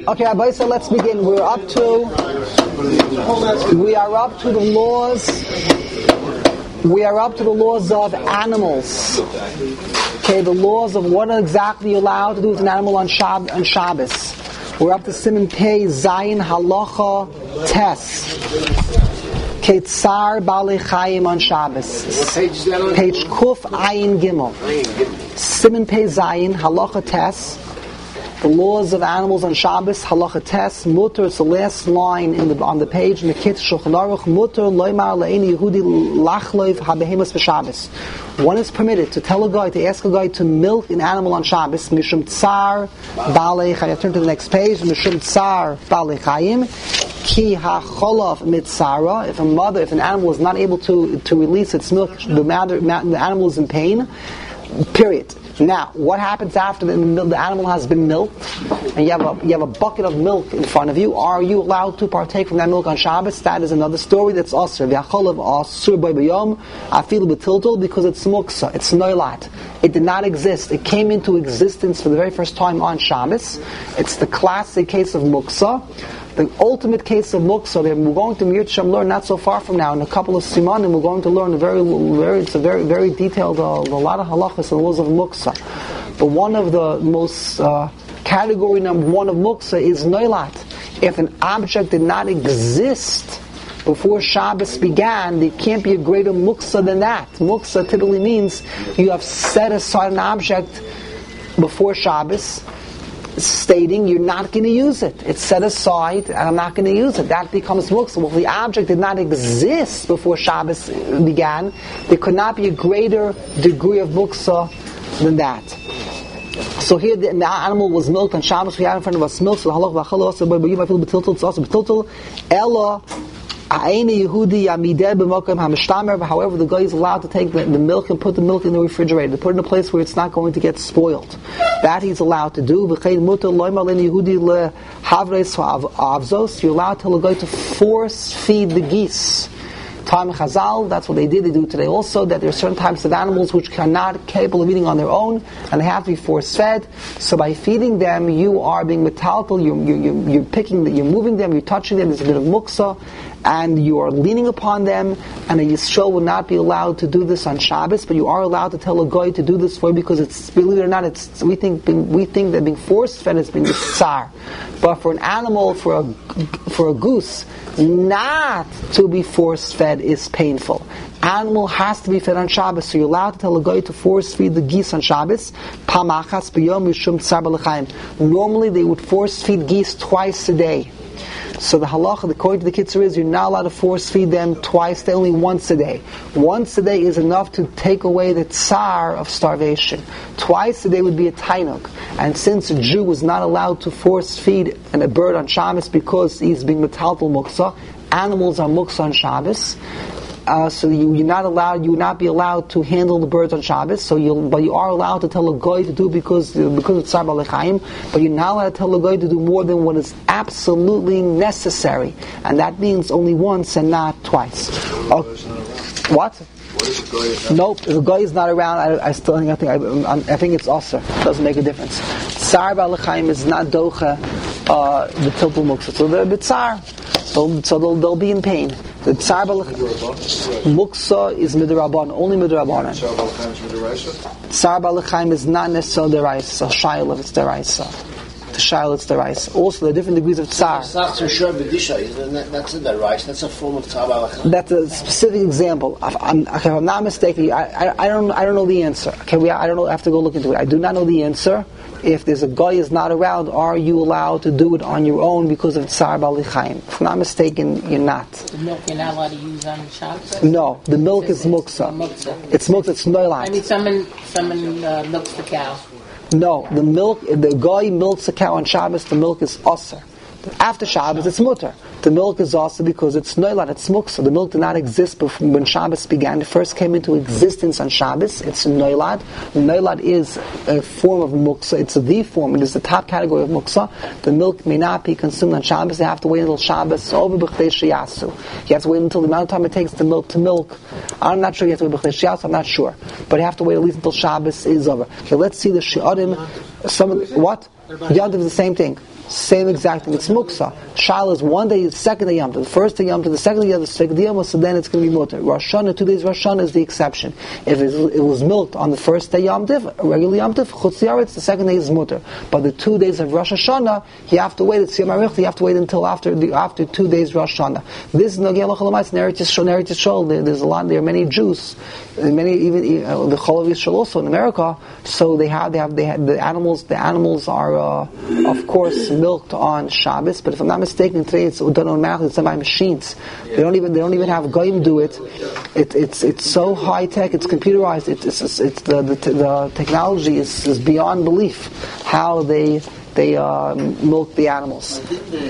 Okay, Rabbi, so let's begin. We are up to the laws. We are up to the laws of animals. Okay, the laws of what exactly you're allowed to do with an animal on Shabbos. We're up to Siman Pei Zayin Halacha Tes. Okay, Tsar Balei Chayim on Shabbos. Page Kuf Ayin Gimel. Siman Pei Zayin Halacha Tes. The laws of animals on Shabbos, halacha tes, mutter, it's the last line on the page, mekit shulchan aruch, mutter, loymar, le'eni Yehudi, lachloiv, habehemus v'Shabbos. One is permitted to tell a guy, to ask a guy to milk an animal on Shabbos, mishum tsar, balei chayim. I turn to the next page, mishum tsar, balei chayim, ki ha-cholav mitzara. If an animal is not able to release its milk, the animal is in pain, period. Now, what happens after the animal has been milked, and you have a bucket of milk in front of you? Are you allowed to partake from that milk on Shabbos? That is another story. That's asur. Because it's muksa, it's noilat. It did not exist. It came into existence for the very first time on Shabbos. It's the classic case of muksa. The ultimate case of muksa, that we're going to Mircham learn not so far from now, in a couple of simanim, we're going to learn it's a very detailed, a lot of halachas and laws of muksa. But one of the most, category number one of muksa is noilat. If an object did not exist before Shabbos began, there can't be a greater muksa than that. Muksa typically means you have set aside an object before Shabbos, stating you're not going to use it. It's set aside and I'm not going to use it. That becomes muksa. Well, if the object did not exist before Shabbos began, there could not be a greater degree of muksa than that. So here the animal was milked on Shabbos. We have in front of us milk. So halach v'achal also by you might feel betiltel. It's also betiltel. Ella Aini Yehudi Yamideh b'mokem hamishtamer. However, the guy is allowed to take the milk and put the milk in the refrigerator, to put it in a place where it's not going to get spoiled. That he's allowed to do. V'chein mutar loymar le'ni Yehudi lehavreis ha'avzos. You're allowed to tell a guy to force feed the geese. Time Chazal, that's what they did. They do today also, that there are certain types of animals which are not capable of eating on their own, and they have to be force-fed. So by feeding them, you are being metaltal, you're picking, you're moving them, you're touching them. There's a bit of muksa, and you are leaning upon them. And a Yisrael will not be allowed to do this on Shabbos, but you are allowed to tell a guy to do this for you, because it's, believe it or not, we think that being force-fed is being the tsar. But for an animal, for a goose, not to be force-fed is painful. Animal has to be fed on Shabbos, so you're allowed to tell a guy to force-feed the geese on Shabbos. Normally they would force-feed geese twice a day. So the halacha, according to the Kitzur, is you're not allowed to force feed them twice, they only once a day. Once a day is enough to take away the tsar of starvation. Twice a day would be a tainuk. And since a Jew was not allowed to force feed a bird on Shabbos because he's being metaltal muksa, animals are muksa on Shabbos. So you would not be allowed to handle the birds on Shabbos. But you are allowed to tell a guy to do because it's Tsar Balei Chayim. But you're not allowed to tell a guy to do more than what is absolutely necessary, and that means only once and not twice. What? Nope. If a guy is not around, I think it's asur. It doesn't make a difference. Tsar Balei Chayim is not docha the tiltul muksa, so they're bitzar. So they'll be in pain. The Tsar Balei Muksa is midrabanan, only midrabanan. Tsar Balei Chayim is not necessarily deraisa. Shayla, it's deraisa. The Shayla, it's deraisa. Also, there are different degrees of Tsar. That's a deraisa. That's a form of Tsar Balei Chayim. That's a specific example. If I'm not mistaken, I don't know the answer. Okay, I don't know. I have to go look into it. I do not know the answer. If there's a guy is not around, are you allowed to do it on your own because of Tsar Balei Chayim? If I'm not mistaken, you're not. The milk you're not allowed to use on Shabbos? No, the milk is muksa. It's muksa, it's noilat. I mean, someone milks the cow. No, the guy milks a cow on Shabbos, the milk is asur. After Shabbos, it's mutter. The milk is also because it's noilat, it's muksa. The milk did not exist before when Shabbos began. It first came into existence on Shabbos. It's noilat. Noilat is a form of muksa. It's the form. It is the top category of muksa. The milk may not be consumed on Shabbos. You have to wait until Shabbos over b'chdei sheyasu. You have to wait until the amount of time it takes the milk to milk. I'm not sure you have to wait b'chdei sheyasu. I'm not sure, but you have to wait at least until Shabbos is over. Okay, let's see the shi'arim. What? Yontif is the same thing. Same exact thing. It's muksa. Shal is one day, second day Yom Tov. The first day Yom Tov, the second day Yom Tov, the second day Yom Tov, so then it's going to be mutter. Rosh Hashanah, 2 days Rosh Hashanah is the exception. If it was milked on the first day Yom Tov, regular Yom Tov, Chutz Yaretz, the second day is mutter. But the 2 days of Rosh Hashanah, you have to wait. It's Yom HaRich, you have to wait until after 2 days Rosh Hashanah. This is Nogei Halacha L'Maaseh in Eretz Yisrael. There's a lot. There are many Jews, many even the Chol of Yisrael also in America. So they have the animals. The animals are of course milked on Shabbos, but if I'm not mistaken, today it's done automatically. It's done by machines. They don't even have goyim do it. It's so high tech. It's computerized. The technology is beyond belief. How they milk the animals. I think the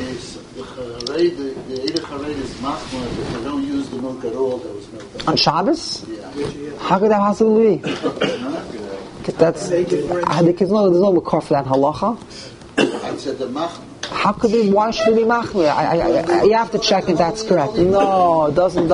Eidach Hareid is machmir if they don't use the milk at all. That was milk On Shabbos? Yeah. How could that possibly be? That's there's no makar for that halacha. I said the machmir. How could they? Why should it be machmir? You have to check if that's correct. No, something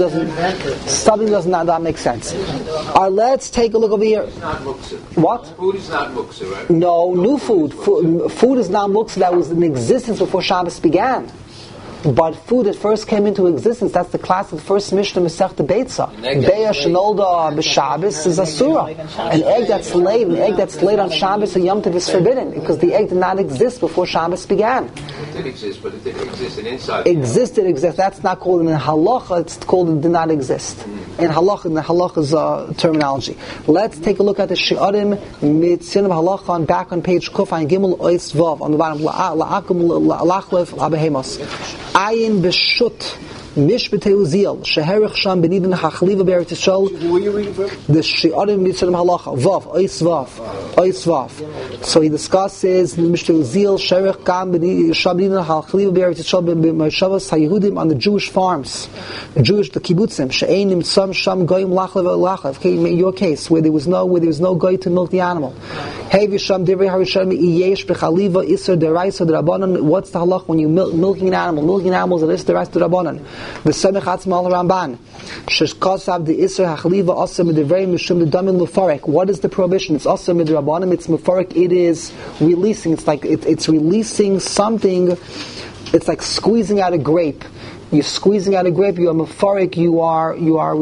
does not make sense. All right, let's take a look over here. It's not muksa. What? Food is not muksa, right? No, new food. Food is not muksa that was in existence before Shabbos began. But food that first came into existence, that's the class of the first Mishnah Masechta Beitza. Beya Shenolda B'Shabbos is Asura. An egg that's laid on Shabbos or Yom Tov is forbidden because the egg did not exist before Shabbos began. It did exist, but it didn't exist inside. Existed. That's not called in halacha. It's called it did not exist. In the halacha's terminology. Let's take a look at the Shi'arim Mitzion of Halacha on back on page Kufay Gimel Ois Vav on the bottom. La'akum la'achlev abehemos. Ayin b'shut mishbetei uziel sheherich sham benidin hachliva be'eretz Yisrael. Who are you reading from? The Shi'arim Mitzion Halacha Vav Ois Vav. So he discusses mishbetei uziel sheherich gam sham benidin hachliva be'eretz Yisrael b'moshavos haYehudim on the Jewish farms, the kibbutzim she'einim tzam sham goyim lachlev. Okay, in your case where there was no goy to milk the animal. Hey v'sham divrei harishon iyesh b'chaliva iser deraisa d'rabanan. What's the halach when you milking an animal? Milking animals is iser deraisa d'rabanan. The Semech Atzmal Ramban. Sheshkasav the iser hachliva asa midivrei mishum l'damin mufarek. What is the prohibition? It's asa midrabanan. It's mufarek. It is releasing. It's like it's releasing something. It's like squeezing out a grape. You're squeezing out a grape. You are mufarek. You are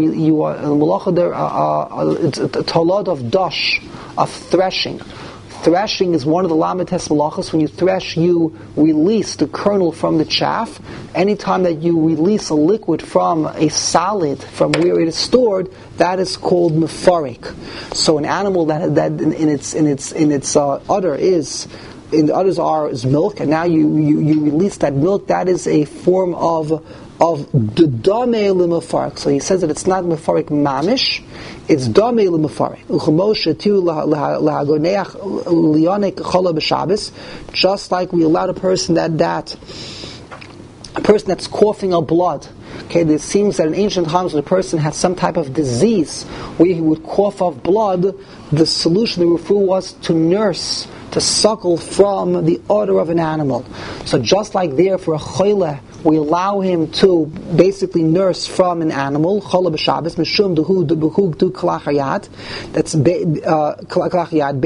malacha there. It's a talad of dash, of threshing. Threshing is one of the lamed tes malachos. When you thresh, you release the kernel from the chaff. Anytime that you release a liquid from a solid, from where it is stored, that is called mefarik. So an animal that in its udder is. In the others is milk, and now you release that milk. That is a form of the damei l'mefarik. So he says that it's not mefarik mamish, it's damei l'mefarik. Uchemoshe tu lahagoneach lionik chola b'Shabbos. Just like we allowed a person that's coughing up blood. Okay, it seems that in ancient times when a person had some type of disease where he would cough up blood, the solution, the refu, was to nurse, to suckle from the udder of an animal. So just like there for a choyle, we allow him to basically nurse from an animal, chola b'Shabbos, mishum duhu dubuhu du kalachayat, that's kalachayat,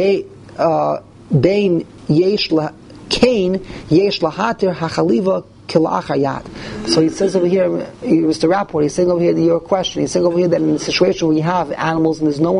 bein yesh kain yesh lahatir hachaliva kilachayat. So he says over here, Mr. Rapport, he's saying over here your question. He's saying over here that in a situation where you have animals and there's there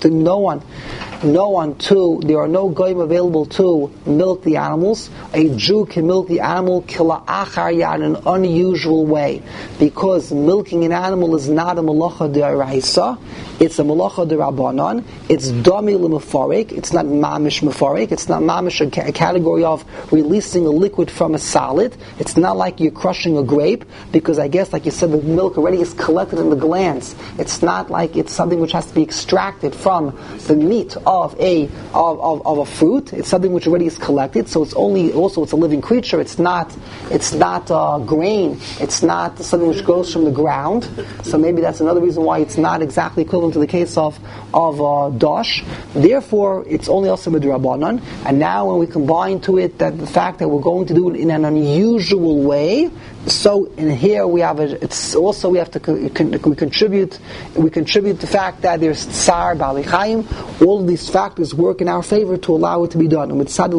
are no goyim available to milk the animals, a Jew can milk the animal kilachayat in an unusual way, because milking an animal is not a malacha d'oraisa, it's a malacha d'rabanan. It's dami l'mefarik. It's not mamish mefarik. It's not mamish a category of releasing a liquid from a solid. It's not like you're crushing a grape, because I guess, like you said, the milk already is collected in the glands. It's not like it's something which has to be extracted from the meat of a fruit. It's something which already is collected. So it's a living creature. It's not grain. It's not something which goes from the ground. So maybe that's another reason why it's not exactly equivalent to the case of dash. Therefore, it's only also midrabanan. And now when we combine to it that the fact that we're going to do it in an unusual way. So in here we have it's also we have to we contribute the fact that there's tsar bali chaim. All of these factors work in our favor to allow it to be done. He also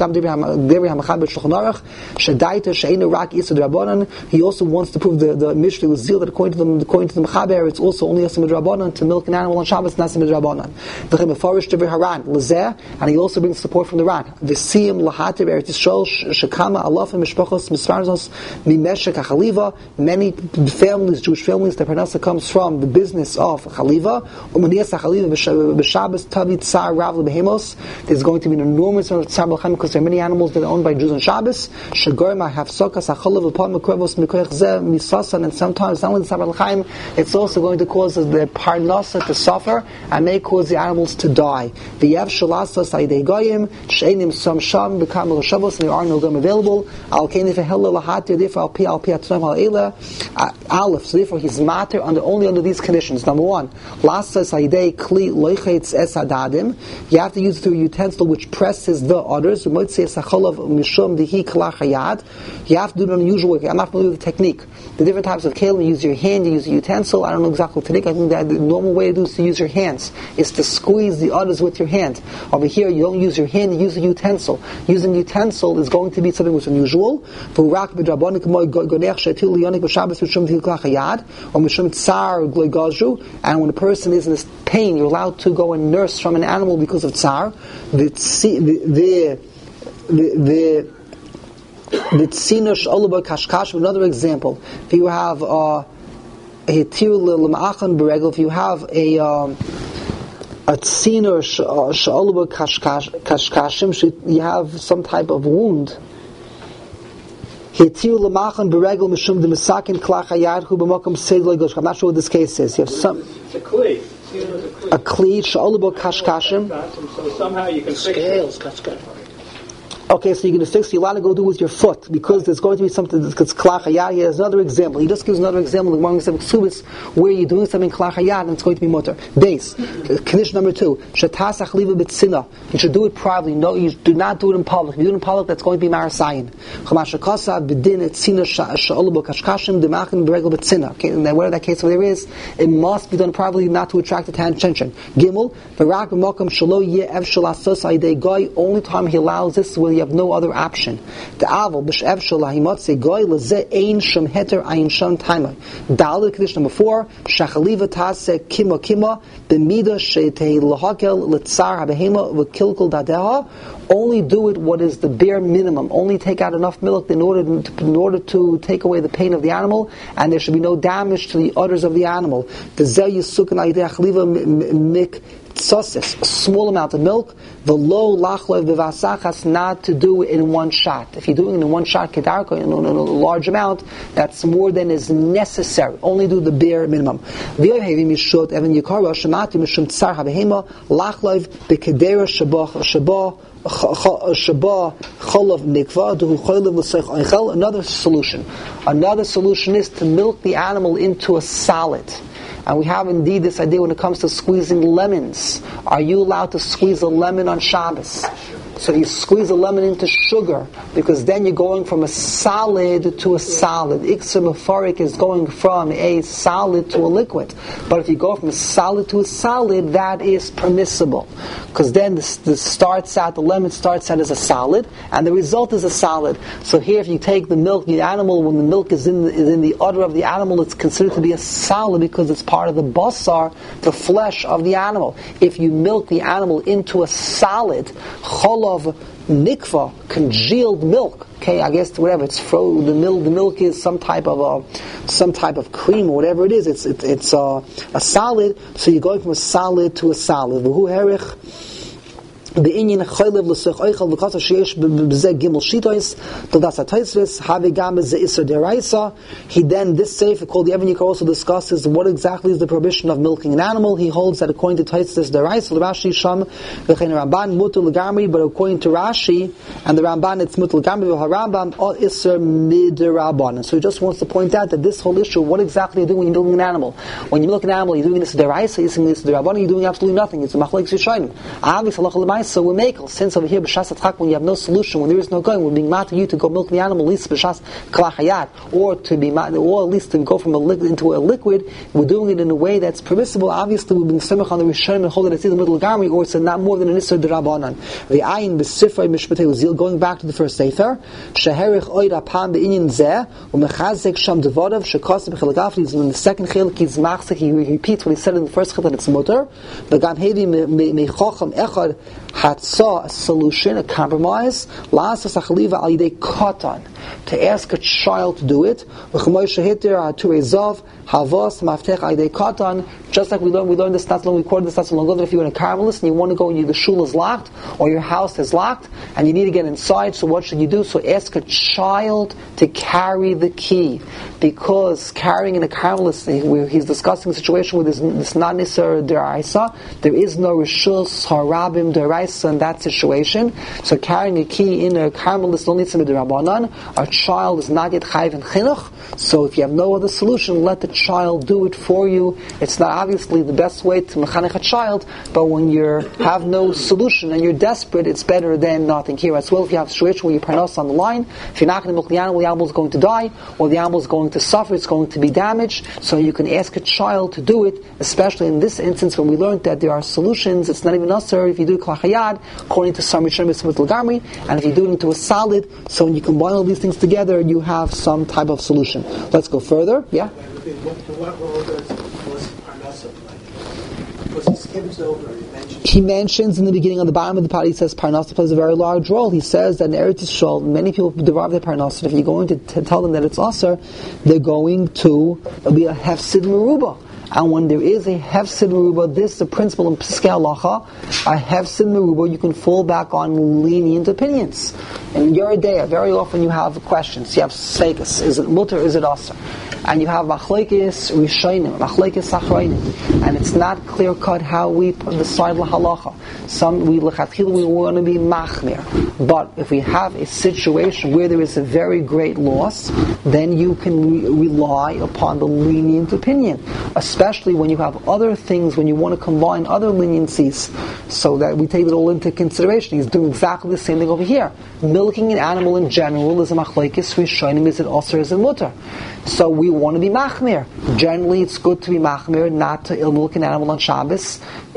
wants to prove the Mishnah was zeal that according to the Mechaber, it's also only Yasam Drabanan to milk an animal on Shabbos, not Yasam Drabanan. And he also brings support from the Ran. V'siyim lahatir Eretz Yisrael shekama alafim mishpachos misfarzos mimeshek hachaliva. Many families, Jewish families, their parnasa comes from the business of chaliva. Umanias hachaliva b'Shabbos tavi tsar rav lebehemos. There's going to be an enormous amount of tsar b'chem because there are many animals that are owned by Jews on Shabbos. Shagorma have sokas hachalav upon mekrevos mikoich zeh misasan, and sometimes not only the tsar b'chem, it's also going to cause the parnasa to suffer and may cause the animals to die. V'yev shalasas ha'idei goyim she'enim sam sham become l'shavos, and there are no them available. Al keni v'hella lahatir, therefore al pi atzonam al eila aleph. So therefore he's matter only under these conditions. Number one, lasas ha'idei kli loichetz es adadim. You have to use it through a utensil which presses the udders. You might say sacholav mishum dihi kalach hayad. You have to do it in an unusual way. I'm not familiar with the technique. The different types of kelim, you use your hand, you use a utensil. I don't know exactly the technique. I think that the normal way to do is to use your hands. Is to squeeze the udders with your hand. Over here, you don't use your hand, you use a utensil. Using a utensil is going to be something which is unusual. And when a person is in this pain, you're allowed to go and nurse from an animal because of tsar. Another example, if you have if you have a tziner sha'oluba kashkashim, you have some type of wound. I'm not sure what this case is. You have some. It's a kli. A kli sha'oluba kashkashim. So somehow you can Scales, kashkashim. Okay, so you're going to fix. You're allowed to go do with your foot because there's going to be something that's klachayad. Here's another example. He just gives another example among some ksubis where you're doing something klachayad and it's going to be mutter. Base. Condition number 2. Shatas achliva b'tzina. You should do it privately. No, you do not do it in public. If you do it in public, that's going to be marasayin. Chamashakasa b'din etzina sha'oluba kashkashim demachin b'regel b'tzina. Okay, and then whatever that case over there is, it must be done privately, not to attract attention. Gimel v'rak b'mokam shalo yeh ev shalasos aydei goy. Only time he allows this will you have no other option. The aval b'shev shalahimotze goy lezeh ein shum heter ayin sham taimai. Daled condition number 4. Shachaliva taseh kima b'mida sheitei lahakel letzar habehema v'kilkul dadeha. Only do it what is the bare minimum. Only take out enough milk in order to take away the pain of the animal, and there should be no damage to the udders of the animal. The zeh yisukan aydei achliva mik. A small amount of milk, the low lachlev v'vasachas, not to do it in one shot. If you're doing it in one shot kedarko in a large amount, that's more than is necessary. Only do the bare minimum. V'yohevi mishot even yikara shemati mishum tsar habehema lachlev b'kedera shabah cholav nikva duhu cholev l'seich oichel. Another solution is to milk the animal into a solid. And we have indeed this idea when it comes to squeezing lemons. Are you allowed to squeeze a lemon on Shabbos? So you squeeze a lemon into sugar, because then you're going from a solid to a solid. Iksar Mefarik is going from a solid to a liquid. But if you go from a solid to a solid, that is permissible. Because then the lemon starts out as a solid, and the result is a solid. So here if you take the milk, the animal, when the milk is in the udder of the animal, it's considered to be a solid because it's part of the basar, the flesh of the animal. If you milk the animal into a solid, cholav nikva, congealed milk. Okay, I guess whatever it's frozen. The milk is some type of cream or whatever it is. It's a solid. So you're going from a solid to a solid. V'hu herich. The Indian chaylev l'sech oichel v'kasa sheyesh b'zeh gimel shitais todas ha'taisvis havigam b'zeh iser deraisa. He then, this sefer called the Even Yikar also discusses what exactly is the prohibition of milking an animal. He holds that according to taisvis deraisa l'Rashi sham v'chein Ramban mutul l'gamri, but according to Rashi and the Ramban it's mutul l'gamri v'harambam all iser midrabanan. So he just wants to point out that this whole issue, what exactly are you doing when you're milking an animal? When you milk an animal, you're doing this deraisa, you're doing this derabanan, you're doing absolutely nothing. It's a machlokes yishayim. Obviously, Lamaisa, we make, since over here, B'shas Atchak, when you have no solution, when there is no going, we're being mad to you to go milk the animal, at least B'shas Kalachayat, or at least to go from a liquid into a liquid, we're doing it in a way that's permissible. Obviously, we're being samach on the Rishonim and holding it in the middle of Garmi, or it's not more than an Isser D'Rabbanan. The Ayin B'Sifrei Mishpatei Uzil, going back to the first Sefer, Sheherich Oid Apam Be'inyin Zeh, U'mechazek Sham Devodav, Shekosem Chilagafri, in the second Chilak, he's machzik, he repeats what he said in the first Chilak, it's mutter. V'gam Hevi Mechocham Echad Hatzah, a solution, a compromise, La'asas Achaliva Al Yidei Katan, to ask a child to do it, V'chamoy Shehiter Ha'turei Zav, Havos Maftech Al Yidei Katan, just like we learned this not so long, we quoted this not so long ago, that if you're in a Carmelist and you want to go and the shul is locked, or your house is locked, and you need to get inside, so what should you do? So ask a child to carry the key, because carrying in a Carmelist, where he's discussing a situation where there's not Nisar Deraisa, there is no Rishus Harabim Deraisa in that situation, so carrying a key in a Carmelist only Tzimah Derabanan, a child is not yet Chayv and Chinuch, so if you have no other solution, let the child do it for you. It's not obviously the best way to mechanech a child, but when you have no solution and you're desperate, it's better than nothing. Here as well, if you have a situation where you parnos on the line, if you're not going to milk the animal is going to die, or the animal is going to suffer, it's going to be damaged, so you can ask a child to do it, especially in this instance when we learned that there are solutions. It's not even necessary if you do klachayad, according to some Rishonim with L'Gamri, and if you do it into a solid, so when you combine all these things together, you have some type of solution. Let's go further. Yeah? What role does Parnasa play? Because he skims over, he mentions in the beginning, on the bottom of the pot, he says Parnasa plays a very large role. He says that in Eretz Yisrael, many people derive their Parnasa. If you're going to tell them that it's Aser, they're going to be a Hefsid Meruba. And when there is a Hefsid Meruba, this is a principle in Piskei Halacha, a Hefsid Meruba, you can fall back on lenient opinions. In your day, very often you have questions. You have Seikas. Is it Mutter, is it Aser? And you have Machlekes Rishonim, Machlekes Achronim, and it's not clear cut how we decide lahalacha. We want to be machmir, but if we have a situation where there is a very great loss, then you can rely upon the lenient opinion, especially when you have other things, when you want to combine other leniencies, so that we take it all into consideration. He's doing exactly the same thing over here. Milking an animal in general is a Machlekes Rishonim, is it Aser, is it Mutter? So we want to be machmir. Generally, it's good to be machmir, not to milk an animal on Shabbos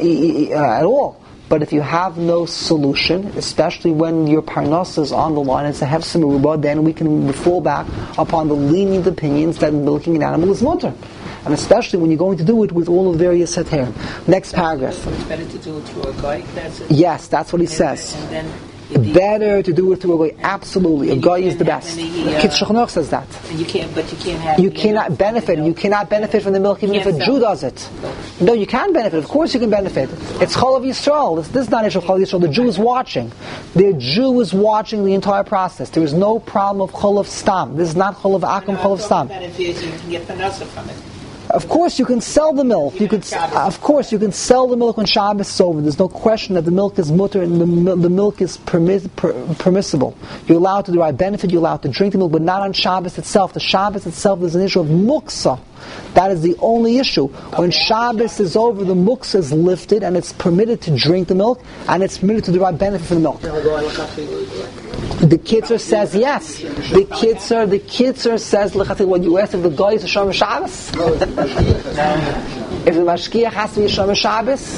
at all. But if you have no solution, especially when your parnasa is on the line, it's a hefsem meruba, then we can fall back upon the lenient opinions that milking an animal is mutter. And especially when you're going to do it with all the various heterim. Next paragraph. So it's better to do it through a guy? Yes, that's what he says. And then better to do it through a guy. Absolutely, a guy is the best. Kid Shulchan says that. And you can't have. You cannot benefit. You cannot benefit from the milk even if a Jew does it. No, you can benefit. Of course, you can benefit. It's Chol of Yisrael. This is not issue of Chol of Yisrael. The Jew is watching. The Jew is watching the entire process. There is no problem of Chol of Stam. This is not Chol of Akum, Chol of Stam. You can get Parnasa from it. Of course, you can sell the milk. You can sell the milk when Shabbos is over. There's no question that the milk is mutter and the milk is permissible. You're allowed to derive benefit. You're allowed to drink the milk, but not on Shabbos itself. The Shabbos itself is an issue of muksa. That is the only issue. When Shabbos is over, the muksa is lifted, and it's permitted to drink the milk, and it's permitted to derive benefit from the milk. The Kitzur says yes. The Kitzur says when you ask if the guy is a Shomer Shabbos. If the Mashkiach has to be a Shomer Shabbos,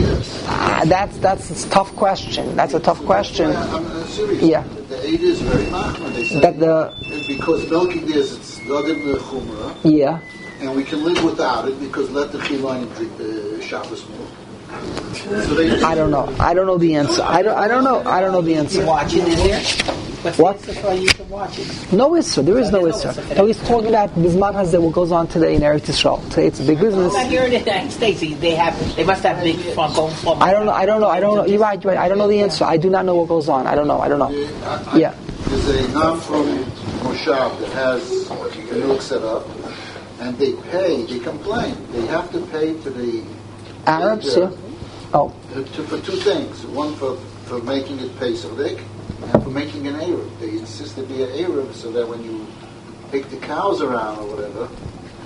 that's a tough question. That's a tough question. I'm serious. Yeah. The Eid is very machmir. They say that because milking this, it's Dodim Chumrah. Yeah. And we can live without it because let the Chilayim drink the Shabbos milk. So I don't know. I don't know the answer. I don't know. I don't know the answer. Watching in there? What? You can watch it. No Isra. There is no Isra. No, he's talking about Bisman Hazeh, what goes on today in Eretz Yisrael. Today it's a big business. Not here in the United States. They must have big fun going forward. I don't know. You're right. I don't know the answer. I do not know what goes on. I don't know. Yeah. There's a non-from Moshav that has the milk set up, and they complain. They have to pay to the Arabs, yeah. Oh. For two things. One for making it Pesach, and for making an Erev. They insist to be an Erev so that when you take the cows around or whatever,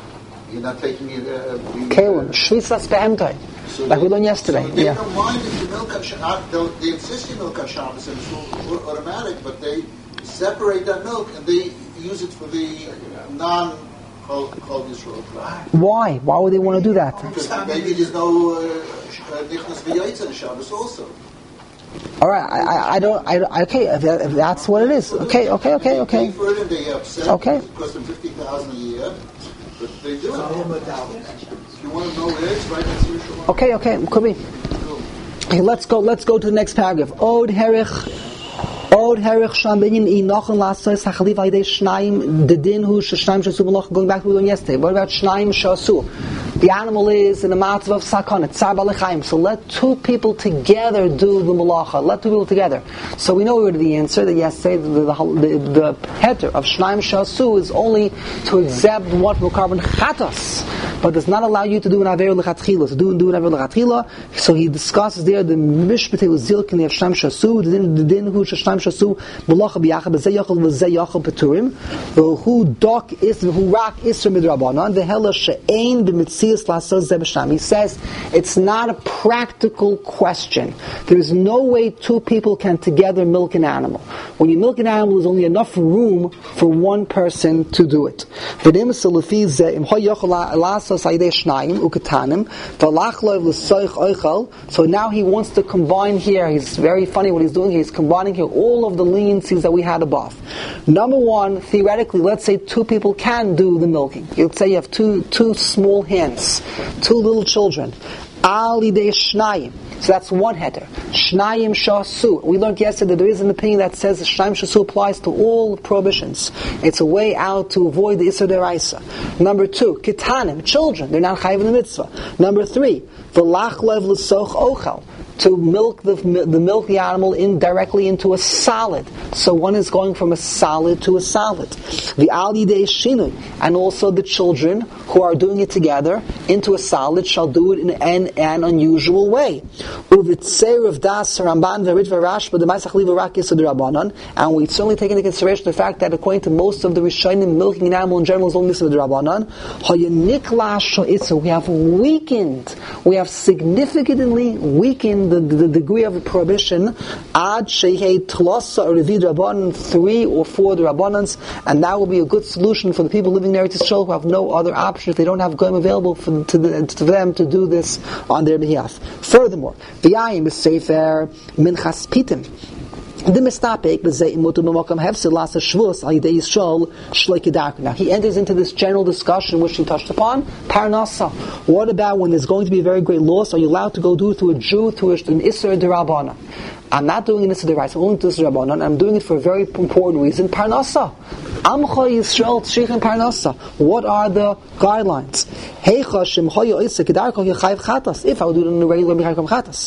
You're not taking it. Kalim, Shvisas Behemtai. Like we learned yesterday. So they don't mind if you milk on Shabbos. They insist you milk on Shabbos, and it's all automatic, but they separate that milk and they use it for the non-Chol Yisrael. Why? Why would they want to do that? Because maybe there's no Nichnas V'Yaitz on Shabbos also. All right, okay, if that's what it is. Okay. They pay for it and they upset. Okay. It costs them $50,000 a year, but they do it. If you want to know where it's right next to your Shabbat. Okay, could be. Okay, let's go to the next paragraph. Od herich sham binyan inochen lasos hachalif al yedei shnaim the din hu shnaim shasu malach. Going back to what we learned yesterday. What about shnaim shasu? The animal is in a matzav of sakana, tzar b'lechaim. So let two people together do the malacha. Let two people together. So we know already the answer that yesterday the heter of shnaim shasu is only to exempt one from carbon chatas, but does not allow you to do an aver lechatchila. To do an aver lechatchila. So he discusses there the mishpatei uzilkin of shnaim shasu, the din hu shnaim shasu malacha b'yachad b'zeh yachal v'zeh yachal peturim. Who dak is who rak isra midrabanan v'hela she'ein b'mitzias. He says it's not a practical question. There is no way two people can together milk an animal. When you milk an animal, there's only enough room for one person to do it. So now he wants to combine here. He's very funny what he's doing here. He's combining here all of the leniencies that we had above. Number one, theoretically, let's say two people can do the milking. Let's say you have two small hands, two little children. Ali de shnayim. So that's one heter. Shnayim shasu. We learned yesterday that there is an opinion that says the shnayim shasu applies to all prohibitions. It's a way out to avoid the isur deraisa. Number two, kitanim, children. They're not chayiv in the mitzvah. Number three, v'lach lev l'soch ochel. To milk the animal directly into a solid. So one is going from a solid to a solid. The ali de shinui, and also the children who are doing it together into a solid shall do it in an unusual way. And we certainly take into consideration the fact that according to most of the Rishonim, milking an animal in general is only mitzvah d'Rabbanan. We have significantly weakened the degree of prohibition ad shehei tlosa or revid rabbanan 3 or 4 rabbanans, and that will be a good solution for the people living in Eretz Yisrael who have no other option if they don't have goyim available to them to do this on their behalf. Furthermore, v'yayim is sefer minchas pitim. Now he enters into this general discussion which we touched upon. Parnasa. What about when there's going to be a very great loss? Are you allowed to go do it through a Jew, through an Isser D'Rabbanan? I'm not doing an Isser D'Rabbanan, I'm only doing Isser D'Rabbanan. I'm doing it for a very important reason. Parnasa. Amcha Yisrael Tzrichin Parnasa. What are the guidelines? If I would do it in a regular B'chaykom Chatas.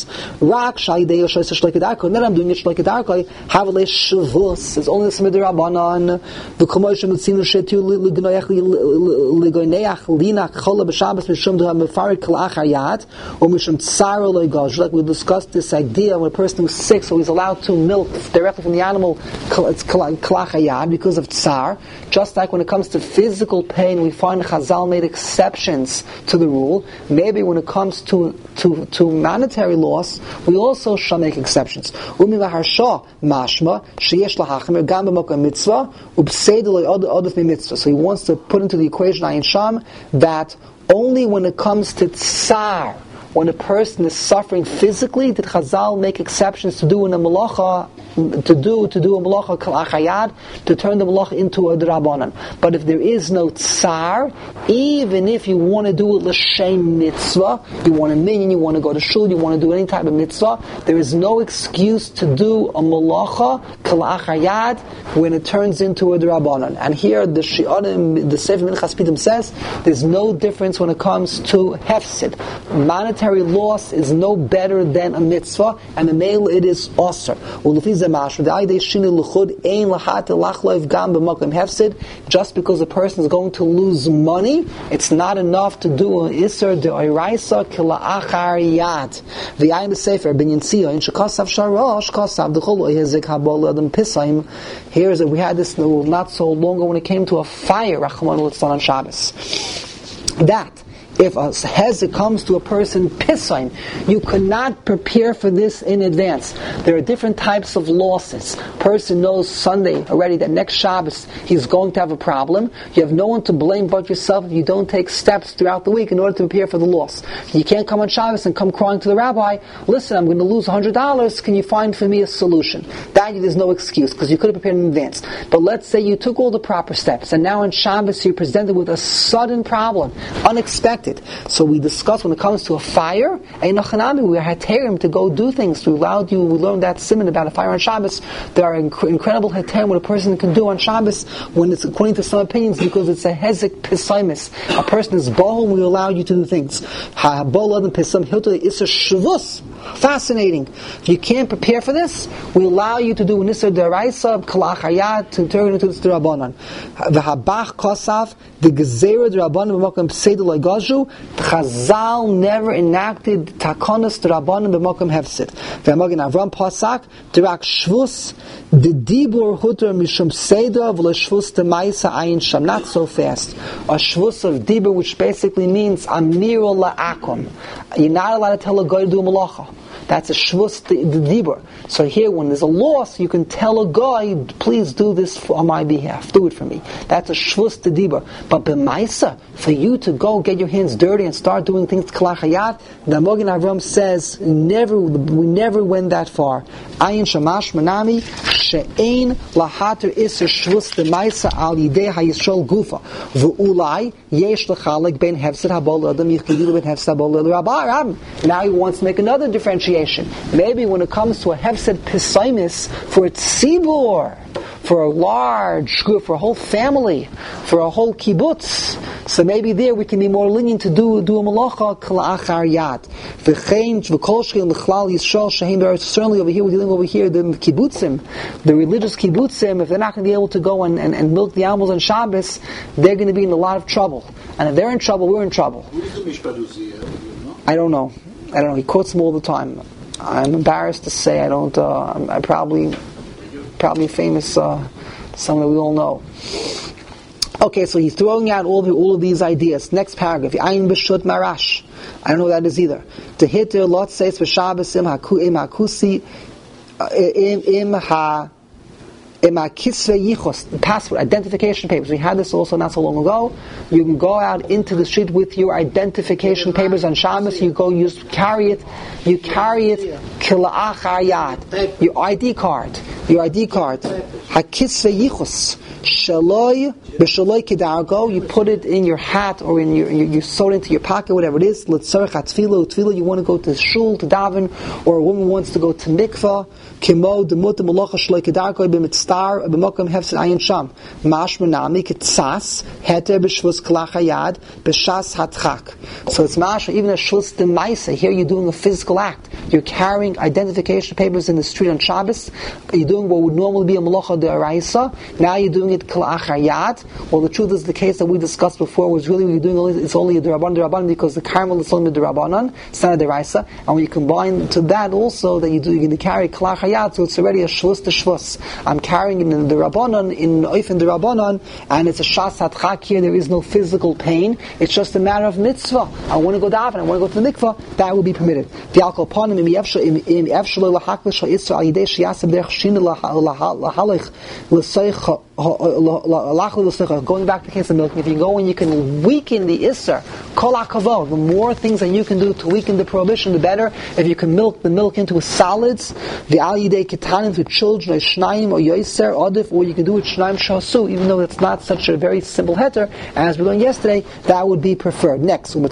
Then I'm doing it Shloi Kedarkoi. Havale Shavus. It's only the Smidir Rabbanan. The Kamoshim Utzinu Shetu Ligoineach Linak Chola B'Shabbos Mishum Duha Mefarid Kal Achar Yad or Mishum Tzara Loigaj. Like we discussed this idea when a person who's sick, so he's allowed to milk directly from the animal it's Kal Achar Yad because of Tsar. Just like when it comes to physical pain, we find Chazal made exceptions to the rule. Maybe when it comes to monetary loss, we also shall make exceptions. Mashma sheyesh lahachmer gam b'makom mitzvah ubseidul odef mitzvah. So he wants to put into the equation Ayin Sham that only when it comes to tsar, when a person is suffering physically, did Chazal make exceptions to do in a malacha, to do a malacha kal achayad, to turn the malacha into a drabanan. But if there is no tsar, even if you want to do it l'shem mitzvah, you want a minyan, you want to go to shul, you want to do any type of mitzvah, there is no excuse to do a malacha kal achayad when it turns into a drabanan. And here the Shi'anim, the Sefer Minchas Pidim says, there's no difference when it comes to hefsid. Monetary loss is no better than a mitzvah, and a male it is osir. Just because a person is going to lose money, it's not enough to do an iser de oiraisa kila achar yad. The ayin sefer binyan tzio in shekasav sharosh kasav dechol oyezik habol adam pisaim. Here's that we had this not so long ago when it came to a fire. Rachman l'tzon on Shabbos. that if a hezek comes to a person pisaim, you cannot prepare for this in advance. There are different types of losses. Person knows Sunday already that next Shabbos he's going to have a problem. You have no one to blame but yourself if you don't take steps throughout the week in order to prepare for the loss. You can't come on Shabbos and come crying to the rabbi, listen, I'm going to lose $100, can you find for me a solution? That there's no excuse, because you could have prepared in advance. But let's say you took all the proper steps, and now on Shabbos you're presented with a sudden problem, unexpected. So we discuss when it comes to a fire, we are heterim to go do things. We learned that simon about a fire on Shabbos. There are incredible heterim what a person can do on Shabbos when it's according to some opinions, because it's a hezek pisaimis. A person is bohol, we allow you to do things. Fascinating. If you can't prepare for this, we allow you to do nisar deraisa kalachayat to turn into the rabbanon. V'habach kosav the gezerah rabbanon b'makom pseidah loigaju. Chazal never enacted takonos rabbanon b'makom hefsid. V'hamagin Avram Pasak dirak shvus the dibur huter mishum pseidah v'le shvus demaisa ayin sham. Not so fast. A shvus of dibur, which basically means amiro la'akom. You're not allowed to tell a guy to do a malacha. That's a shvus the dibur. So here, when there's a loss, you can tell a guy, please do this on my behalf. Do it for me. That's a shvus the dibur. But b'maisa, for you to go get your hands dirty and start doing things kalachayat, the Magen Avram says, we never went that far. Ayin shamash manami she'ein lahater iser shvus the maisa al yidei hayishol gufa v'ulai yesh l'chalik ben hefsed habol adam yichlidu ben hefsed habol l'rabbi. Now he wants to make another differentiation. Maybe when it comes to a hefsed pisaimis for its tzibur, for a large group, for a whole family, for a whole kibbutz, so maybe there we can be more lenient to do a malacha k'la'achar yad. V'chein v'kol shchil l'chlal Yisrael shehem be'aretz. Certainly over here we're dealing over here the kibbutzim, the religious kibbutzim. If they're not going to be able to go and milk the animals on Shabbos, they're going to be in a lot of trouble. And if they're in trouble, we're in trouble. I don't know. He quotes them all the time. I'm embarrassed to say I don't. I'm probably famous. Someone we all know. Okay, so he's throwing out all of these ideas. Next paragraph. Ayin b'shut marash. I don't know what that is either. Tehiter lot says v'Shabbos im hakusi im hakisve yichos, passport, identification papers. We had this also not so long ago. You can go out into the street with your identification papers on Shabbos. You carry it kila'achar yad. Your ID card. Hakisve yichos. Shaloi b'shaloi kedargo. You put it in your hat or in you sew it into your pocket, whatever it is. L'tzarech hatfila. You want to go to shul to daven, or a woman wants to go to mikvah. Kimo demut malacha shaloi kedargo b'mitzstar b'mokom hefsed ayin sham. Mashma nami ketzas heter b'shvus kalachayad b'shas hatchak. So it's mashma even a shvus demaisa. Here you're doing a physical act. You're carrying identification papers in the street on Shabbos. You're doing what would normally be a malacha de'araisa. Now you're doing it kalachar yad. Well, the truth is the case that we discussed before was really you're doing it's only a derabanan because the karmel is only a derabanan, it's not a deraisa. And when you combine to that also that you're going to carry kalachar yad, so it's already a shvus to shvus. I'm carrying it in the derabanan, in oifen derabanan, and it's a shas hatchak here. There is no physical pain. It's just a matter of mitzvah. I want to go daven. I want to go to the mikvah. That would be permitted. The alcohol upon him. Going back to the case of milking, if you go and you can weaken the Isser, kol hakavod, the more things that you can do to weaken the prohibition, the better. If you can milk the milk into solids, the al yidei ketanim to children, or shnayim or yoiser odif, or you can do it shnayim shasu, even though it's not such a very simple heter as we learned yesterday, that would be preferred. Next, I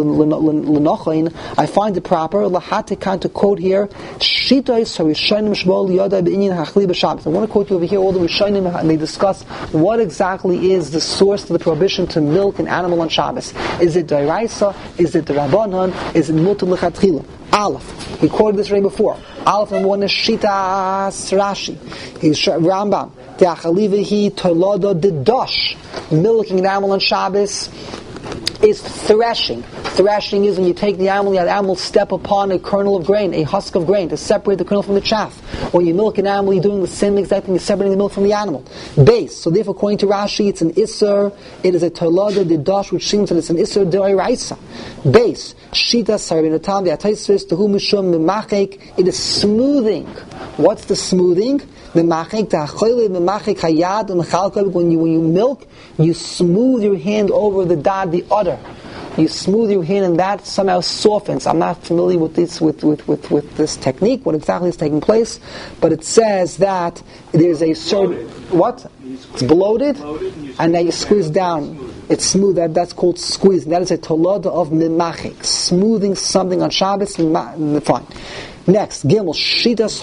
find it proper to quote here, Shitais HaRishonim Shmuel Yodai B'inyan Hachli B'Shabbos. I want to quote you over here all the Rishonim, and they discuss what exactly is the source of the prohibition to milk an animal on Shabbos. Is it D'Oraisa? Is it D'Rabbanan? Is it Mutar L'Chatchila? Aleph. We quoted this right before. Aleph number one is Shitas Rashi. He's Rambam. De'achalivihi Tolado Didosh. Milking an animal on Shabbos is threshing. Threshing is when you take the animal step upon a kernel of grain, a husk of grain, to separate the kernel from the chaff. When you milk an animal, you're doing the same exact thing, you're separating the milk from the animal. Base. So therefore, according to Rashi, it's an Isser, it is a Tolada, the Dash, which seems that it's an Isser D'Oraisa. Base. Shita Sarabinatam, the Ataisvis, the Humishum, the Machek, it is smoothing. What's the smoothing? The Machek, the Achoyle, the Machek, Hayad, and the Chalkal, when you milk, you smooth your hand over the dad, the udder. You smooth your hand, and that somehow softens. I'm not familiar with this with this technique, what exactly is taking place, but it says that there's a certain what? It's bloated, and then you squeeze down. It's smooth. That's called squeezing. That is a tolada of mimachik, smoothing something on Shabbos. Fine. Next, Gimel Shitas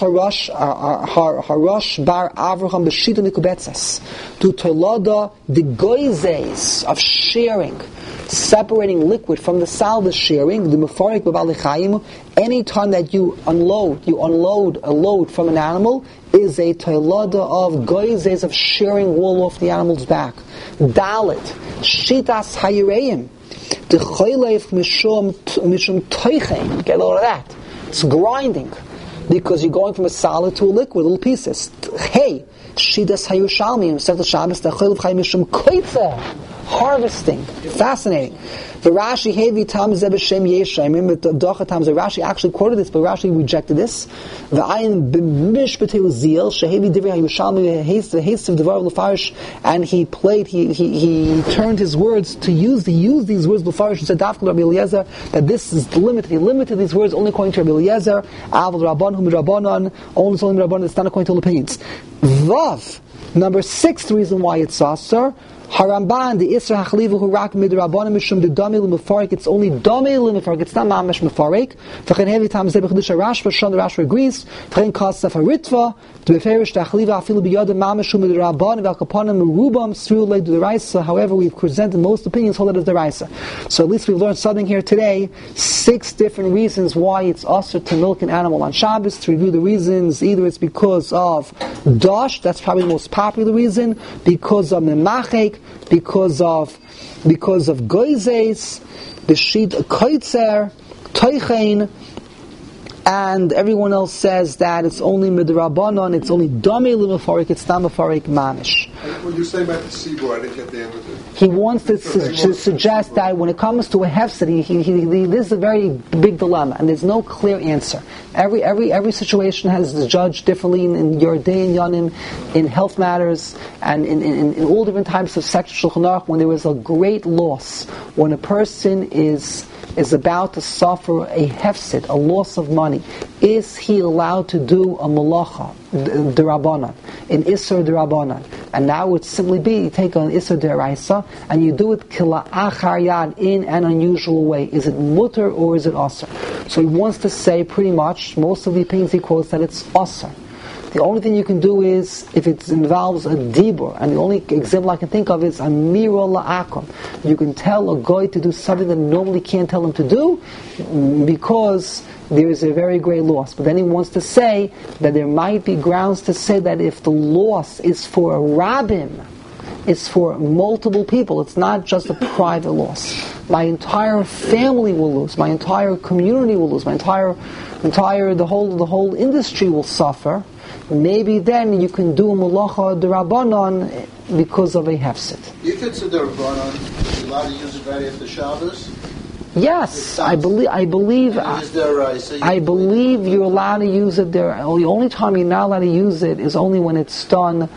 Harash Bar Avraham B'Shita Mikubetzes to tolada the goizes of sharing, separating liquid from the salvage sharing, the mefarik b'balechayim. Any time that you unload a load from an animal is a tolada of goizes of sharing wool off the animal's back. Dalit Shitas Hayireim the Choyleif Mishum Toichen. Get all of that. It's grinding, because you're going from a solid to a liquid, little pieces. Hey, Shidas Hayushalmi, Masechet Shabbos, the Chaylev Chayim Mishum Koitze, harvesting. Fascinating. The Rashi Hevi Tam Zebeshem Yesha. I remember the Docha Tam Rashi actually quoted this, but Rashi rejected this. The Ayin B'Mishpatel Zil Shehevi Divrei Hayushalmi the haste of Devar L'Farish, and he turned his words to use these words L'Farish and said Dafka Rabbi Eliezer that this is limited. He limited these words only according to Rabbi Eliezer. Avol Rabban Hum Rabbanon, only Rabbanon. It's not according to all opinions. Vav, number 6, the reason why it's Asar. Haramban, the Isra Hachlivu Hurak Midrabanim Mishum the Dami Lumefarik, it's only Dami Lumefarik, it's not Mamash Mefarik. V'chen Hevi Tam Zebech Dusha Rashva, Shon the Rashva agrees. V'chen Kasaf Haritva, the Beferish the Hachliva Afilu Biyada Mamashum Midrabanim Valkapanim Merubam Sru Led to the Raisa. However, we've presented most opinions hold it as the Raisa. So at least we've learned something here today. 6 different reasons why it's usher to milk an animal on Shabbos. To review the reasons, either it's because of Dosh, that's probably the most popular reason, because of Memachek, because of Goizes, B'Shit Koitzer, Toichein, and everyone else says that it's only Midrabanon, it's only Dami Limafarik, it's not Mafarik Mamish. When you say about the Sibor, I didn't get the end of it. He wants to suggest that when it comes to a hefset, this is a very big dilemma, and there's no clear answer. Every situation has judged differently in your day and Yanim, in health matters, and in all different types of sexual Shulchan Aruch. When there is a great loss, when a person is about to suffer a hefset, a loss of money, is he allowed to do a malacha, d'Rabbanan, an Isser d'Rabbanan? And now it would simply be, you take an Isser d'Oraisa, and you do it kila'achar yad, in an unusual way. Is it mutter or is it asr? So he wants to say pretty much, most of the opinions he quotes, that it's asr. The only thing you can do is, if it involves a dibur, and the only example I can think of is a mira la'akum. You can tell a guy to do something that normally can't tell him to do, because there is a very great loss. But then he wants to say that there might be grounds to say that if the loss is for a rabbin, it's for multiple people, it's not just a private loss. My entire family will lose, my entire community will lose, the whole industry will suffer. Maybe then you can do a malacha d'Rabbanan because of a hefset. You consider Rabbanan, you're allowed to use it right after Shabbos? Yes, I believe you're allowed to use it there. The only time you're not allowed to use it is only when it's done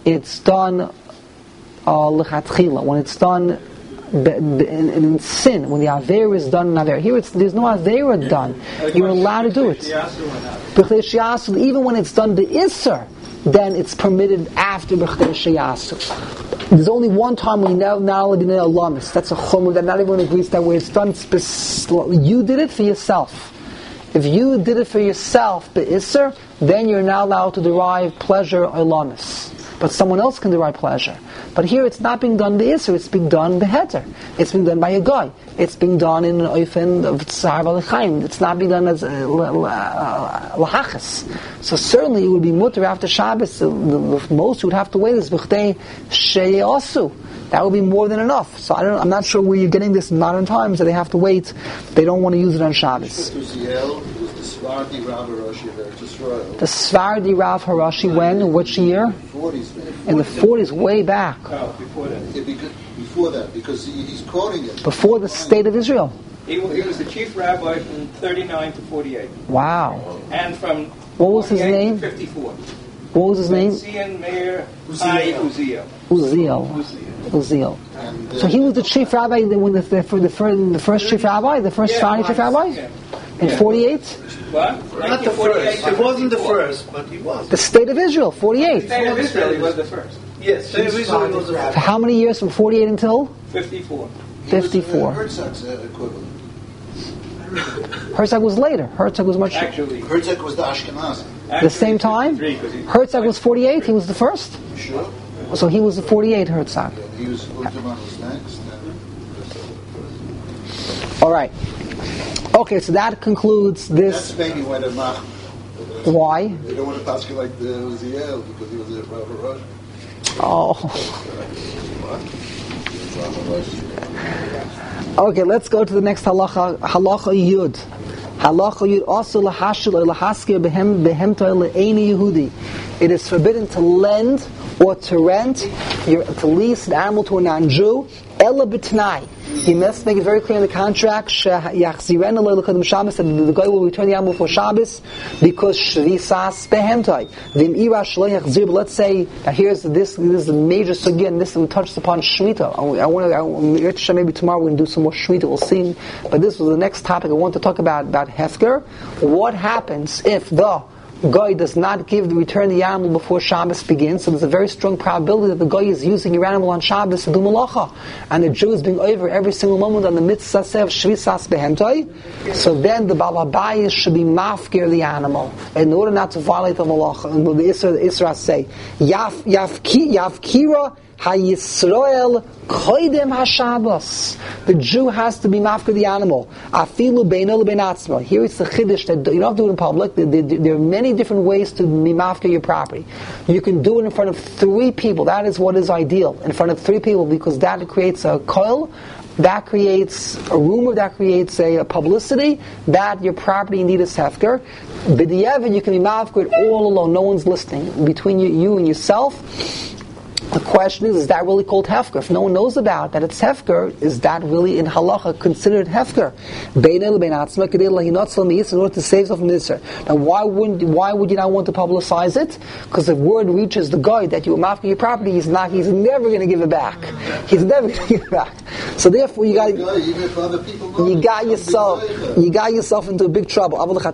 lechatchila, when it's done in sin, when the aver is done in aver. Here there's no aver done. You're allowed to do it. Even when it's done the Isser, then it's permitted after B'chdei Sheyasu. There's only one time we now allowed to be alamis. That's a chumrah that not everyone agrees that where it's done. You did it for yourself. If you did it for yourself, B'Isser, then you're now allowed to derive pleasure alamis. But someone else can derive pleasure. But here it's not being done B'Isser, it's being done B'Heter. It's being done by a guy. It's being done in an oifen of Tzar V'Lechaim. It's not being done as L'Hachas. So certainly it would be mutter after Shabbos. The most you would have to wait is B'Chdei Sheyasu. that would be more than enough. So I'm not sure where you're getting this in modern times, that they have to wait. They don't want to use it on Shabbos. Uziel was the Sephardi Rav Harashi of Eretz Yisrael. The Sephardi Rav Harashi, when? Which year? 40s, man. In the 40s, way back. Before that. Before that, because he's quoting it. Before the state of Israel. He was the chief rabbi from 39 to 48. Wow. And from What was his 48 name? to 54. What was his name? Zion Meir Hai Uziel. Uziel. So he was the chief rabbi when the first chief rabbi, the first Sephardi chief rabbi? Yeah. In 48? What? Not the first. It wasn't the first, but he was. The state of Israel, 48. State of Israel, he was the first. Yes, the Israel was the For first. how many years from 48 until? 54. 54. Herzog's equivalent. Herzog was later. Herzog was much... Actually, Herzog was the Ashkenazi. The same time? 53, 'cause he- Herzog was 48, he was the first? You sure? So he was the 48 Herzog. Yeah, he was Uterman was next. All right. Okay, so that concludes That's this. maybe when Mach. Why? They don't want to pass you like the Uziel because he was a Rav Harashi. Oh. Okay, let's go to the next halacha. Halacha Yud. Halacha Yud also lahashil or lahaskir behemtoi le'eni Yehudi. It is forbidden to lend or to rent, to lease an animal to a non-Jew. Ela b'tnai. He must make it very clear in the contract that the guy will return the animal for Shabbos because shvisas behemtoi. But let's say this is the major sugya, and this one touched upon shmita. Maybe tomorrow we're going to do some more shmita. We'll see. But this was the next topic I want to talk about hefker. What happens if the guy does not return the animal before Shabbos begins? So there's a very strong probability that the guy is using your animal on Shabbos to do malacha, and the Jew is being over every single moment on the mitzvah of shvisas behemtoi. So then the balabayis should be mafkir the animal in order not to violate the malacha. And the Isra say yavkira HaYisrael koidem HaShabbos. The Jew has to be mafkir the animal. Afilu beino lebein atzmo. Here it's the chiddush that you don't have to do it in public. There are many different ways to be mafkir your property. You can do it in front of 3 people. That is what is ideal. In front of 3 people, because that creates a koil, that creates a rumor, that creates a publicity that your property indeed is hefker. B'diavad, you can be mafkir all alone. No one's listening. Between you and yourself. The question is that really called hefker? If no one knows about that it's hefker, is that really in halacha considered hefker? In order to save yourself from this. Now why would you not want to publicize it? Because if word reaches the guy that you were mafking your property, he's never going to give it back. He's never going to give it back. So therefore you got yourself into a big trouble. But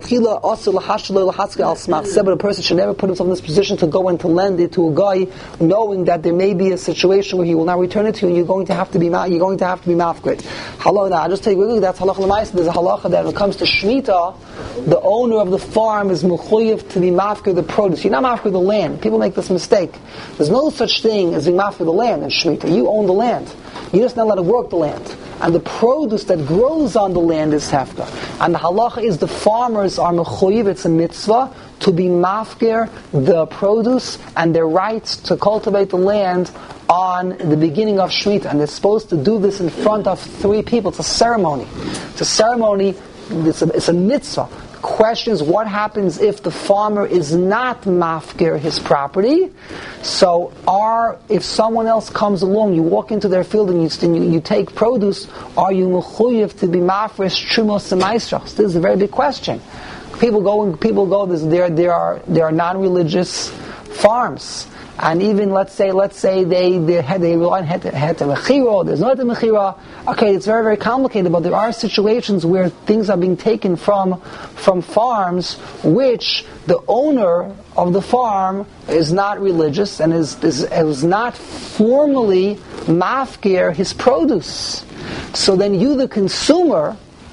a person should never put himself in this position to go and to lend it to a guy knowing that there may be a situation where he will not return it to you, and you're going to have to be mafkir. Halacha. Now, I'll just tell you, that's halacha l'maisa. There's a halacha that when it comes to shmita, the owner of the farm is mechuyev to be mafkir the produce. You're not mafkir the land. People make this mistake. There's no such thing as being mafkir the land in shmita. You own the land. You just not let it work the land. And the produce that grows on the land is hefka. And the halacha is the farmers are mechuyev, it's a mitzvah, to be mafkir the produce and their rights to cultivate the land on the beginning of Shemitah. And they're supposed to do this in front of 3 people. It's a ceremony. It's a ceremony, it's a mitzvah. The question is, what happens if the farmer is not mafkir his property? So if someone else comes along, you walk into their field and you take produce, are you mechuyev to be mafkir trumos semaisros? This is a very big question. People go. There are non-religious farms, and even let's say they rely on heter mechira. There's no heter mechira. Okay, it's very, very complicated, but there are situations where things are being taken from farms which the owner of the farm is not religious and is not formally mafkir his produce. So then you, the consumer,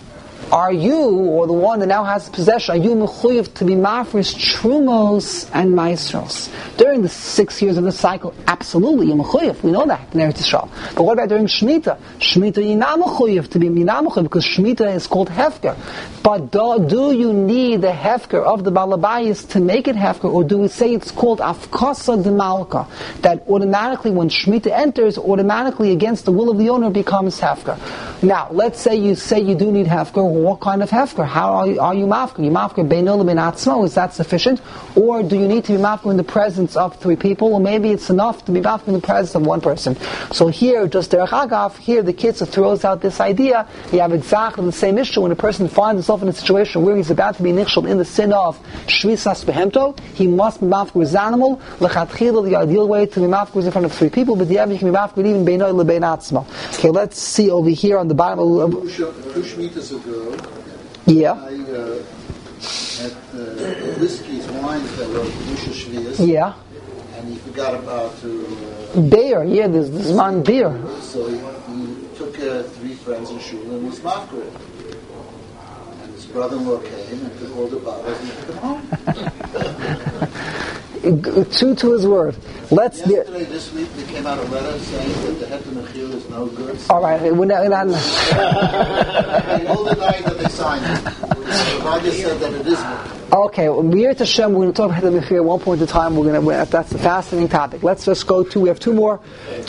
are you, or the one that now has possession, are you mechuyev to be mafris trumos and maestros? During the 6 years of the cycle, absolutely, you're mechuyev. We know that in Eretz Yisrael. But what about during Shemitah? Shemitah, you're not mechuyev to be mechuyev because Shemitah is called hefker. But do you need the hefker of the balabayis to make it hefker, or do we say it's called afkasa de malka, that automatically when Shemitah enters, automatically against the will of the owner becomes hefker? Now, let's say you do need hefker. Well, what kind of hefker? How are you mafker? You mafker beinol ben atzmo? Is that sufficient, or do you need to be mafker in the presence of 3 people, or maybe it's enough to be mafker in the presence of 1 person? So here, just derech agav, here the Kitzur throws out this idea. You have exactly the same issue when a person finds himself in a situation where he's about to be nichshel in the sin of shvisas behemto. He must be mafker with his animal. Lechatchila, the ideal way to be mafker is in front of 3 people, but the you can be mafker even beinol ben atzmo. Okay, let's see over here on the Bible. 2 Shmitas ago, Yeah. I had whiskeys, wines that were Kedusha Shvias. Yeah. And he forgot about Beer, yeah, there's man beer. So he took 3 friends in shul and was mafker. And his brother-in-law came and took all the bottles and took them home. True to his word. Yesterday, this week, there came out a letter saying that the heter mechil is no good. All right, we're not. They all denied that they signed it. The Rabbah said that it is good. Okay, Mir Hashem, we're going to talk about the Mechir at one point in time. That's a fascinating topic. Let's just go to. We have two more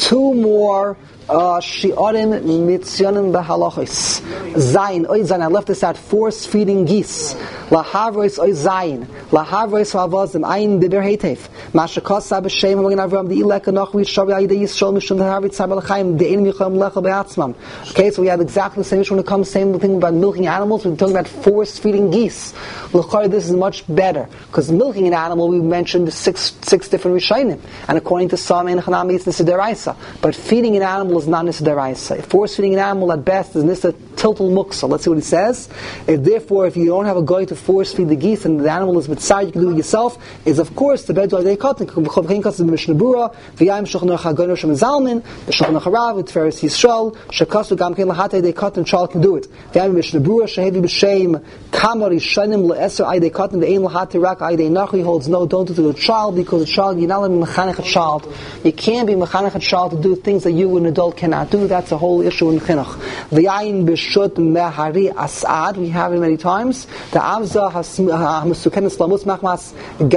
shi'arim mitzyonim b'halachos. Zayin, oy zayin. I left this out. Force feeding geese. Lahavros oy zayin. Lahavros v'avazim. Ayin biber heitef. Mashakasa b'shem Magen Avram. The ilek anoch v'yishav yidei yisrael mishum haravit tzar b'lachayim. The ein yicham lechel be'atzmam. Okay, so we have exactly the same issue when it comes. Same thing about milking animals. We're talking about force feeding geese. L'chari, this is much better because milking an animal, we mentioned six different rishonim, and according to some, it's Nisa. But feeding an animal is not Nisa. Force feeding an animal at best is Nisa tiltal muksa. Let's see what he says. Therefore, if you don't have a guy to force feed the geese and the animal is mitzar, you can do it yourself. Is of course the bed they cotton. The Mishnah Berurah, v'yayim shochnach hagoner shem zalmin, the shochnach harav, Tiferes Yisrael, shekasu gam kein lahate they cotton. Child can do it. V'yayim Mishnah Berurah shehevi b'shem kamar yishanim le'eser ay they cotton. The ein lahate rak ay they nachi holds no. Don't do it to the child because the child you're not allowed to be mechanech a child. You can't be mechanech a child to do things that you an adult cannot do. That's a whole issue in chinuch. V'yayin b'shut mehari asad. We have it many times. The avza ha'mesukenes lamus machmas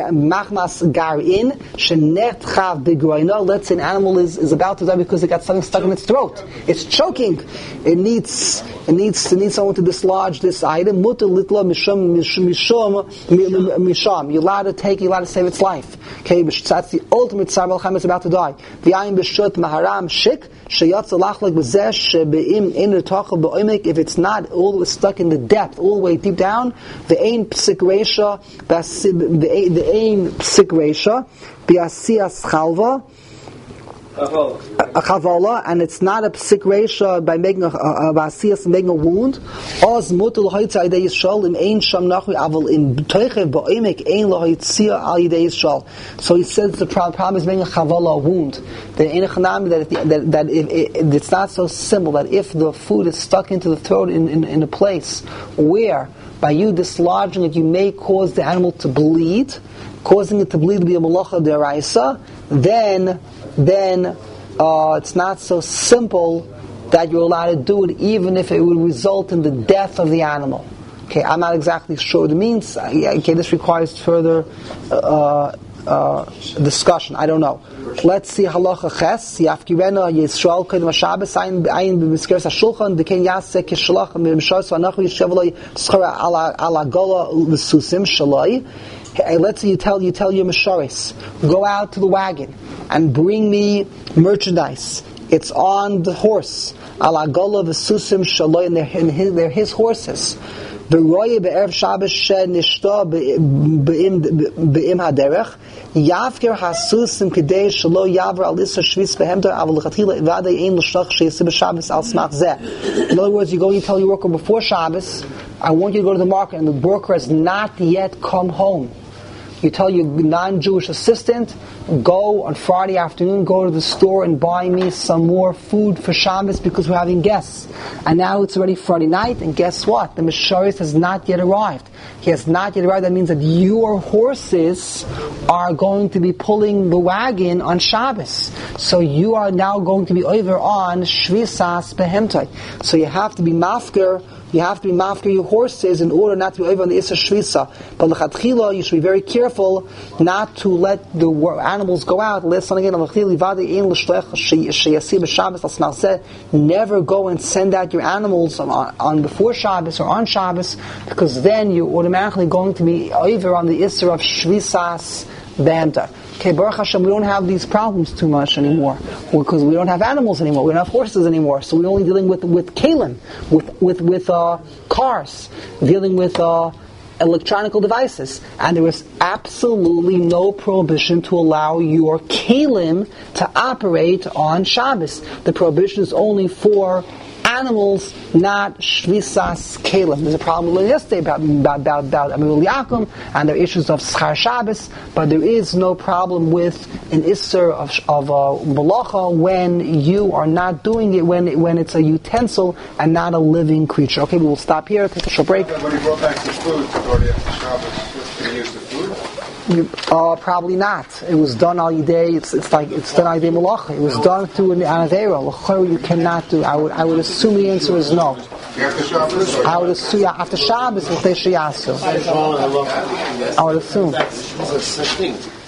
garin shenet chav b'groino. Let's say an animal is about to die because it got something stuck in its throat. It's choking. It needs someone to dislodge this item. Mutar litla misham. You're allowed to save its life. Okay, that's the ultimate tzar b'lachayim is about to die. V'yayin b'shut maharam shik sheyatza lachlek b'zeh shebeim ein retachel b'oimek. If it's not all the way stuck in the depth, all the way deep down, the ein psik reisha, the ein psik reisha, b'asiyas chalva. A chavala, and it's not a psik reisha by making making a wound. Oz mutal hoitza idei yisrael im ein sham nachri aval in teichev ba'omek ein lohitzia al idei yisrael. So he says the problem is making a chavala, a wound. The that it's not so simple that if the food is stuck into the throat in a place where by you dislodging it you may cause the animal to bleed, causing it to bleed to be a malacha deraisa, then it's not so simple that you're allowed to do it even if it would result in the death of the animal. Okay, I'm not exactly sure what it means. Okay, this requires further discussion. I don't know. Let's see halacha ches. Yafkirena Yisrael kodem Shabbos ayin b'mizkeres hashulchan dekein yaseh kishalach b'mishas v'anachu yisheveloi schara ala gola l'susim shaloi. Let's say you tell your misharis, go out to the wagon and bring me merchandise. It's on the horse. Ala gola v'susim shaloi, and they're his horses. V'roye be'erev Shabbos she'nishta be'im haderech yavker hasusim kedei shelo yaver al issa shvis behemter aval lechatchila v'adei ein l'shtach she'yaseh b'Shabbos al smach zeh. In other words, you go and you tell your worker before Shabbos, I want you to go to the market, and the worker has not yet come home. You tell your non-Jewish assistant, go on Friday afternoon, go to the store and buy me some more food for Shabbos because we're having guests. And now it's already Friday night, and guess what? The Misharis has not yet arrived. He has not yet arrived. That means that your horses are going to be pulling the wagon on Shabbos. So you are now going to be over on Shvisas Behemtai. So you have to be mafker. You have to be mafker your horses in order not to be over on the Issa Shvisa. But l'chatchila, you should be very careful not to let the animals go out. Never go and send out your animals on before Shabbos or on Shabbos, because then you're automatically going to be over on the Issa of Shvisas Behemta. Okay, Baruch Hashem, we don't have these problems too much anymore because we don't have animals anymore. We don't have horses anymore. So we're only dealing with kalim, with cars, dealing with electronic devices. And there is absolutely no prohibition to allow your kalim to operate on Shabbos. The prohibition is only for animals, not shvisas kalim. There's a problem we learned yesterday about Amirul Yakum and their issues of Schar Shabbos, but there is no problem with an Isser of Malacha when you are not doing it, when it's a utensil and not a living creature. Okay, we will stop here, take a short break. When he brought back the food, already after Shabbos, can he use the food? Probably not. It was done all day. It's done all day malacha. It was done through an avera. You cannot do. I would assume the answer is no. After Shabbos? I would assume after Shabbos if they shiyasu. I would assume.